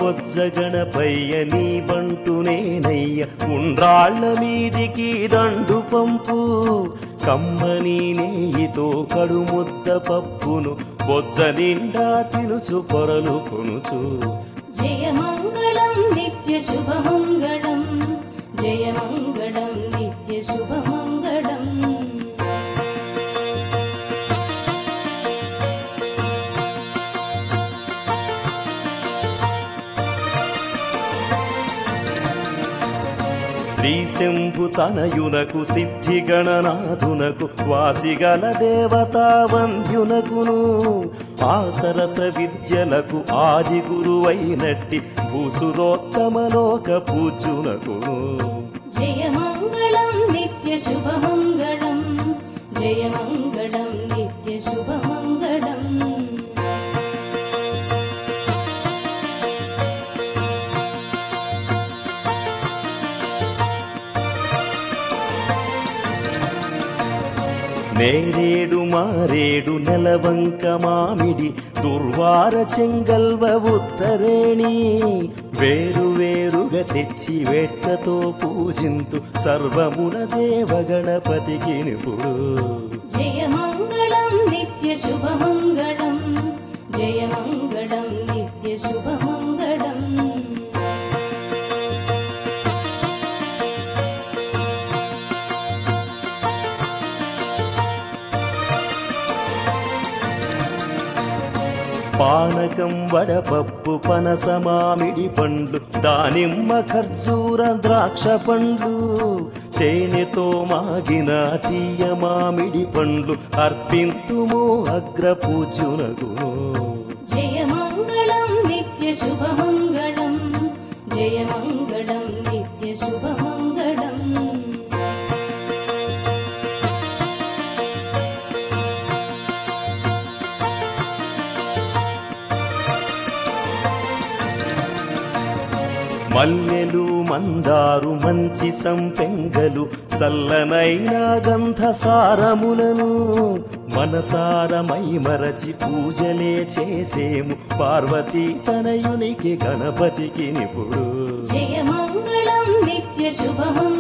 బొజ్జ గణపయ్య నీ బంటు నేనయ్య ఉండ్రాళ్ల మీదికి దండు పంపు కమ్మని నెయ్యితో కడుముద్ద పప్పును బొజ్జ నిండా తినుచు పొరలు కొనుచు జయ మంగళం నిత్య శుభమంగళం జయ మంగళం నిత్య శుభమంగళం శ్రీశంభు తనయునకు సిద్ధి గణనాథునకు వాసిగల దేవతా వంద్యునకును ఆసరస విద్యలకు ఆది గురువైనట్టి భూసురోత్తమలోక పూజ్యునకును జయ మంగళం నిత్య శుభమంగళం జయ మంగళం నిత్య శుభమంగళం నేరేడు మారేడు నెలవంక మామిడి దుర్వార చెంగల్వ ఉత్తరేణి వేరు వేరుగా తెచ్చి వేట్కతో పూజింతు సర్వమున దేవ గణపతికి నిపుడు జయ మంగళం నిత్య శుభమంగళం జయ మంగళం నిత్య శుభమంగళం పానకం వడపప్పు పనస మామిడి పండ్లు దానిమ్మ ఖర్జూర ద్రాక్ష పండ్లు తేనెతో మాగిన తీయ మామిడి పండ్లు అర్పింతుము అగ్ర పూజ్యునకు జయ మంగళం నిత్య శుభమంగళం జయ మంగళం నిత్య శుభమంగళం మల్లెలు మందారు మంచి సంపెంగలు చల్లనైన గంధ సారములను మనసారమై మరచి పూజలే చేసేము పార్వతీ తనయునికి గణపతికి నిపుడు జయ మంగళం నిత్య శుభమంగళం